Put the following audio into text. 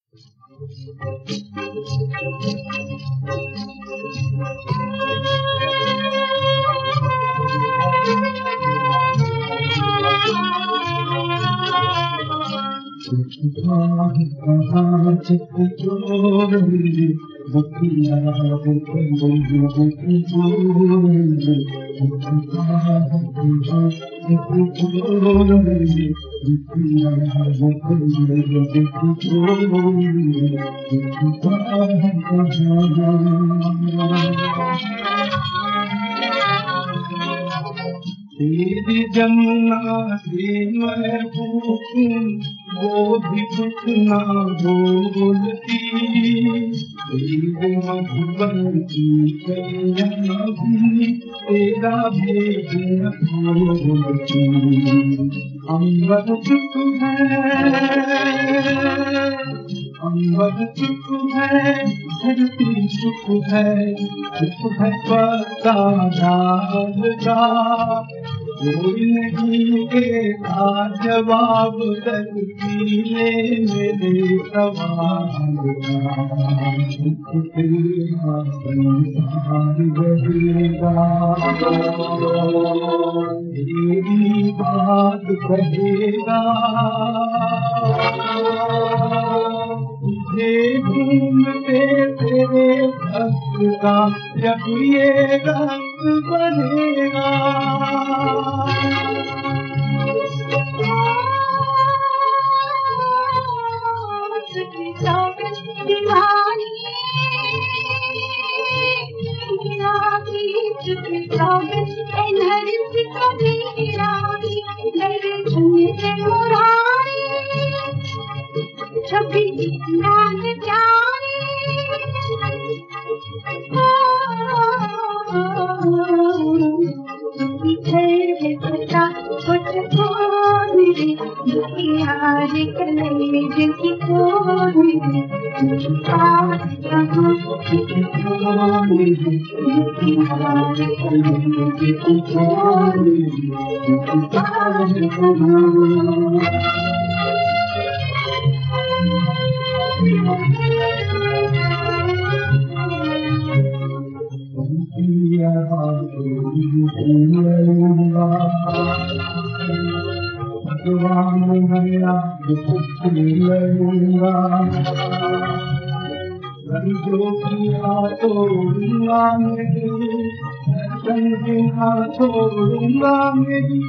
तेरी जमुना से मैं पूछूं वो भी कुछ ना बोलती, तेरे मधुबन की कन्या भी तेरा भेद न बोलती। अंबर चुप है, अंबर चुप है, धरती चुप है पता डालता, कोई नहीं देता जवाब तकदीरे मेरे सवाल का। तेरा संसार बढ़ेगा, तेरी बात कहेगा, तुझे ढूंढते तेरे भक्त का जब ये रंग बनेगा। छवि नाग प्यारी पता कुछ को मेरे यार कलेज की को मेरे यार कलेज की भगवान भैया लूंगा, जो किया तोड़ूंगा मेरी, छोड़ूंगा मेरी